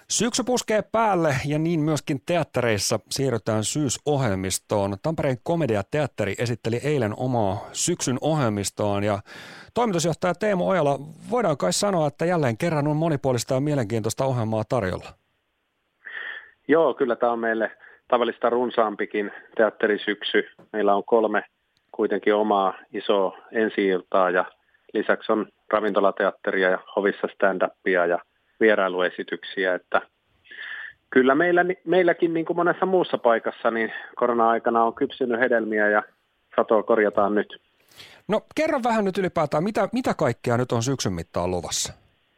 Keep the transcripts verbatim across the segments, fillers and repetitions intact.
Syksy puskee päälle ja niin myöskin teattereissa siirrytään syysohjelmistoon. Tampereen Komedia-teatteri esitteli eilen omaa syksyn ohjelmistoaan ja toimitusjohtaja Teemu Ojala, voidaan kai sanoa, että jälleen kerran on monipuolista ja mielenkiintoista ohjelmaa tarjolla. Joo, kyllä tämä on meille tavallista runsaampikin teatterisyksy. Meillä on kolme kuitenkin omaa isoa ensi-iltaa ja lisäksi on ravintolateatteria ja hovissa stand-upia ja vierailuesityksiä, että kyllä meillä, meilläkin niin kuin monessa muussa paikassa niin korona-aikana on kypsynyt hedelmiä ja satoa korjataan nyt. No kerro vähän nyt ylipäätään, mitä, mitä kaikkea nyt on syksyn mittaan luvassa?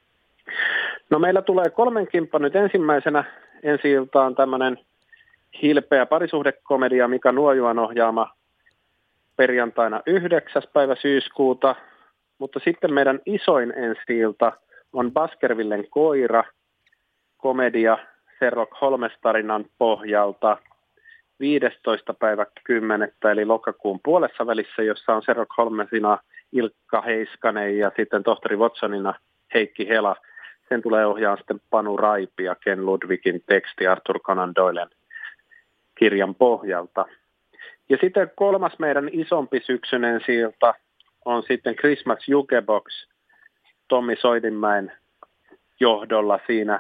No meillä tulee kolmen kimppa nyt ensimmäisenä ensi-iltaan tämmöinen hilpeä parisuhdekomedia Mika Nuojuan ohjaama perjantaina yhdeksäs päivä syyskuuta, mutta sitten meidän isoin ensi-ilta on Baskervillen koira, komedia Sherlock Holmes-tarinan pohjalta viidestoista päivä kymmenettä eli lokakuun puolessa välissä, jossa on Sherlock Holmesina Ilkka Heiskanen ja sitten tohtori Watsonina Heikki Hela. Sen tulee ohjaa sitten Panu Raipi ja Ken Ludwigin teksti Arthur Conan Doylen kirjan pohjalta. Ja sitten kolmas meidän isompi syksyn ensi-ilta on sitten Christmas Jukebox Tommi Soidinmäen johdolla siinä.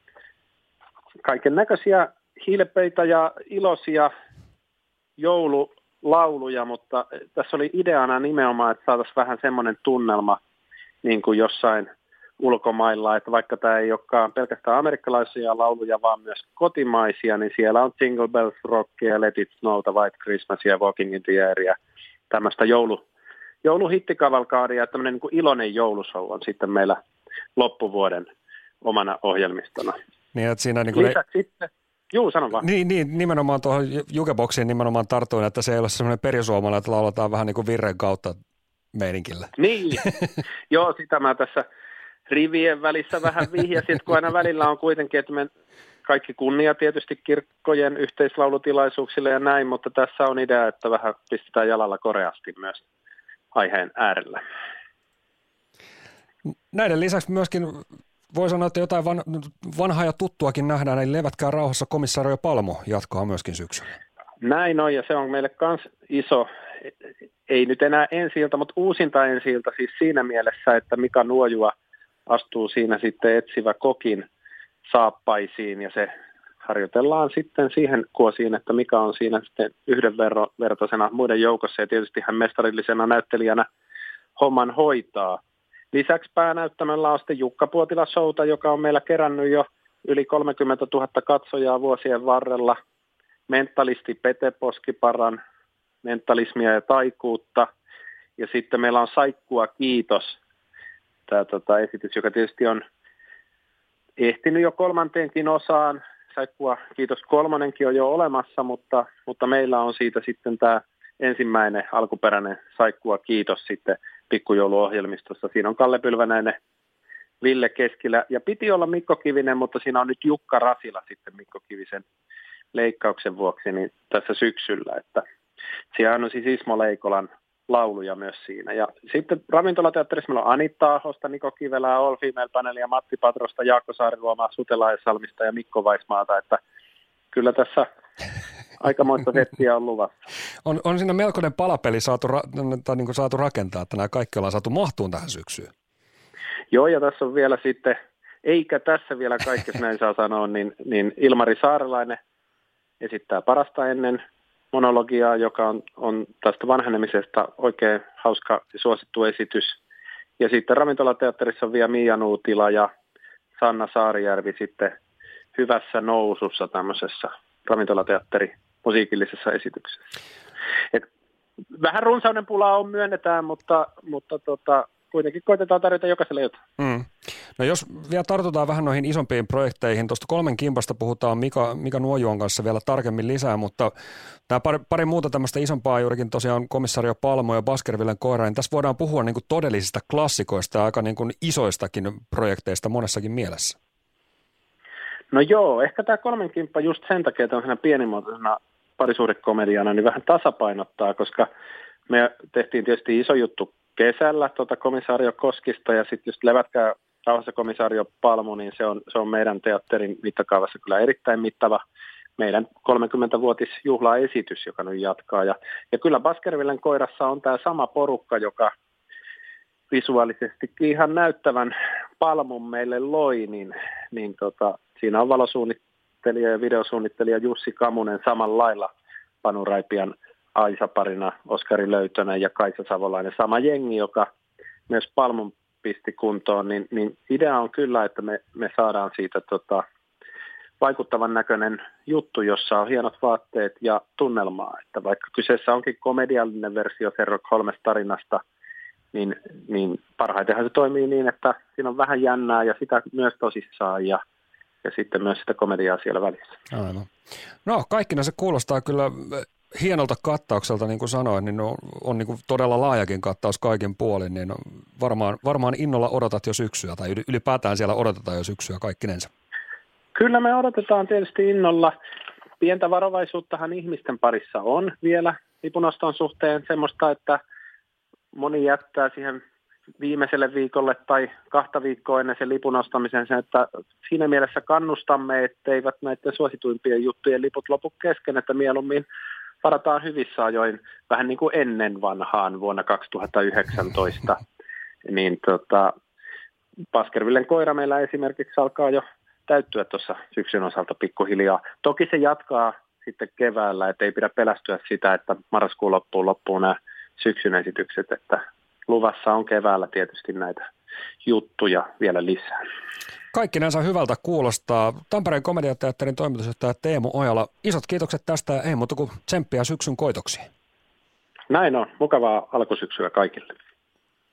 Kaiken näköisiä hilpeitä ja iloisia joululauluja, mutta tässä oli ideana nimenomaan, että saataisiin vähän semmoinen tunnelma niin kuin jossain ulkomailla, että vaikka tämä ei olekaan pelkästään amerikkalaisia lauluja, vaan myös kotimaisia, niin siellä on Jingle Bells Rockia, Let It Snowta, White Christmasia ja Walking in the Air ja tämmöistä joulu, jouluhittikavalkaadia ja tämmöinen niin kuin iloinen joulushow on sitten meillä loppuvuoden omana ohjelmistona. Niin, että siinä niin kuin lisäksi ne... sitten, juu, sano vaan. Niin, niin, nimenomaan tuohon Jukeboxiin nimenomaan tartuin, että se ei ole semmoinen perisuomalainen, että lauletaan vähän niin kuin virren kautta meininkillä. Niin, joo, sitä mä tässä rivien välissä vähän vihjasin, kun aina välillä on kuitenkin, että me kaikki kunnia tietysti kirkkojen yhteislaulutilaisuuksille ja näin, mutta tässä on idea, että vähän pistetään jalalla koreasti myös aiheen äärellä. Näiden lisäksi myöskin voi sanoa, että jotain van, vanhaa ja tuttuakin nähdään, eli Levätkää rauhassa komisario Palmo jatkaa myöskin syksyllä. Näin on, ja se on meille myös iso, ei nyt enää ensi-ilta, mutta uusinta ensi-ilta siis siinä mielessä, että Mika Nuojua astuu siinä sitten etsivä kokin saappaisiin, ja se harjoitellaan sitten siihen kuosiin, että Mika on siinä sitten yhdenvertaisena muiden joukossa, ja tietysti hän mestarillisena näyttelijänä homman hoitaa. Lisäksi päänäyttämällä on sitten Jukka Puotila-showta, joka on meillä kerännyt jo yli kolmekymmentätuhatta katsojaa vuosien varrella. Mentalisti Pete Poskiparan, mentalismia ja taikuutta. Ja sitten meillä on Saikkua kiitos, tämä tota, esitys, joka tietysti on ehtinyt jo kolmanteenkin osaan. Saikkua kiitos kolmonenkin on jo olemassa, mutta, mutta meillä on siitä sitten tämä ensimmäinen alkuperäinen Saikkua kiitos sitten pikkujouluohjelmistossa. Siinä on Kalle Pylvänäinen, Ville Keskilä ja piti olla Mikko Kivinen, mutta siinä on nyt Jukka Rasila sitten Mikko Kivisen leikkauksen vuoksi niin tässä syksyllä. Että siellä on siis Ismo Leikolan lauluja myös siinä. Ja sitten ravintolateatterissa meillä on Anitta Ahosta, Niko Kivelää, All Female Panelia, Matti Patrosta, Jaakko Saariluomaa, Sute Laajesalmista ja Mikko Vaismaata, että kyllä tässä aikamoista settiä on luvassa. On, on siinä melkoinen palapeli saatu, tai niin kuin saatu rakentaa, että nämä kaikki ollaan saatu mahtuun tähän syksyyn. Joo, ja tässä on vielä sitten, eikä tässä vielä kaikki, jos näin saa sanoa, niin, niin Ilmari Saarelainen esittää Parasta ennen monologiaa, joka on, on tästä vanhenemisesta oikein hauska ja suosittu esitys. Ja sitten ravintolateatterissa on vielä Miia Nuutila ja Sanna Saarijärvi sitten hyvässä nousussa tämmöisessä ravintolateatteri musiikillisessa esityksessä. Et vähän runsauden pulaa on myönnetään, mutta, mutta tota, kuitenkin koitetaan tarjota jokaiselle jotain. Mm. No jos vielä tartutaan vähän noihin isompiin projekteihin, tuosta kolmen kimpasta puhutaan Mika, Mika Nuojuon kanssa vielä tarkemmin lisää, mutta tämä pari, pari muuta tämmöistä isompaa juurikin tosiaan komisario Palmo ja Baskervillen koira, niin tässä voidaan puhua niin kuin todellisista klassikoista ja aika niin kuin isoistakin projekteista monessakin mielessä. No joo, ehkä tämä kolmen kimppa just sen takia tämmöisenä pienimuotoisena parisuhdekomediana niin vähän tasapainottaa, koska me tehtiin tietysti iso juttu kesällä tuota komisario Koskista ja sitten just Levätkää Rauhassa komisario Palmu, niin se on, se on meidän teatterin mittakaavassa kyllä erittäin mittava meidän kolmekymmentävuotisjuhlaesitys, joka nyt jatkaa. Ja, ja kyllä Baskervillen koirassa on tämä sama porukka, joka visuaalisestikin ihan näyttävän Palmun meille loi, niin, niin tota, siinä on valosuunnittelija ja videosuunnittelija Jussi Kamunen samalla lailla Panu Raipian Aisa-parina, Oskari Löytönen ja Kaisa Savolainen. Sama jengi, joka myös Palmun pisti kuntoon, niin, niin idea on kyllä, että me, me saadaan siitä tota, vaikuttavan näköinen juttu, jossa on hienot vaatteet ja tunnelmaa. Että vaikka kyseessä onkin komediallinen versio Sherlock Holmes tarinasta, niin, niin parhaitenhan se toimii niin, että siinä on vähän jännää ja sitä myös tosissaan ja, ja sitten myös sitä komediaa siellä välissä. Aivan. No kaikkina se kuulostaa kyllä hienolta kattaukselta, niin kuin sanoin, niin on, on niin kuin todella laajakin kattaus kaikin puolin, niin varmaan, varmaan innolla odotat jo syksyä tai ylipäätään siellä odotetaan jo syksyä kaikkinensa. Kyllä me odotetaan tietysti innolla. Pientä varovaisuuttahan ihmisten parissa on vielä lipunoston suhteen semmoista, että moni jättää siihen viimeiselle viikolle tai kahta viikkoa ennen sen lipun ostamisen sen, että siinä mielessä kannustamme, etteivät näiden suosituimpien juttujen liput lopu kesken, että mieluummin varataan hyvissä ajoin vähän niin kuin ennen vanhaan vuonna kaksituhattayhdeksäntoista. Niin tota, Baskervillen koira meillä esimerkiksi alkaa jo täyttyä tuossa syksyn osalta pikkuhiljaa. Toki se jatkaa sitten keväällä, että ei pidä pelästyä sitä, että marraskuun loppuun loppuu nämä syksyn esitykset, että luvassa on keväällä tietysti näitä juttuja vielä lisää. Kaikkinensa hyvältä kuulostaa. Tampereen komediateatterin toimitusjohtaja Teemu Ojala, isot kiitokset tästä ja ei muuta kuin tsemppiä syksyn koitoksiin. Näin on. Mukavaa alkusyksyä kaikille.